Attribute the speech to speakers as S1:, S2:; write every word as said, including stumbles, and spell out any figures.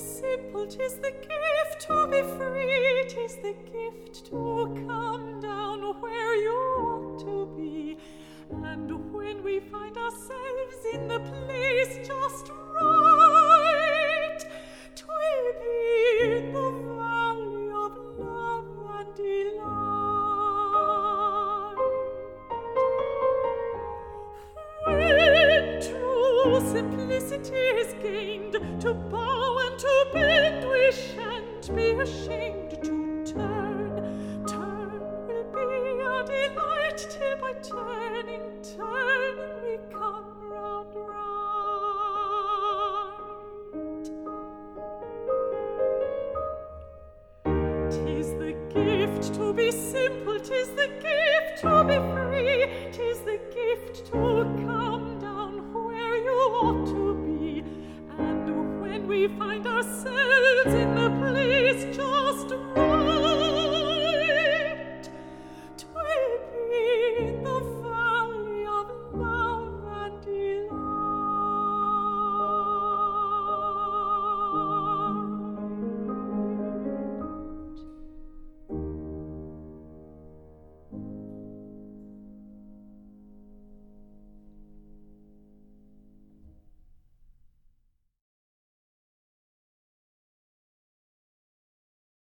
S1: simple, 'tis the gift to be free, 'tis the gift to come down where you ought to be. And when we find ourselves in the place just right, 'twill be in the valley of love and delight. When true simplicity is gained, to bow and to bend we shan't be ashamed.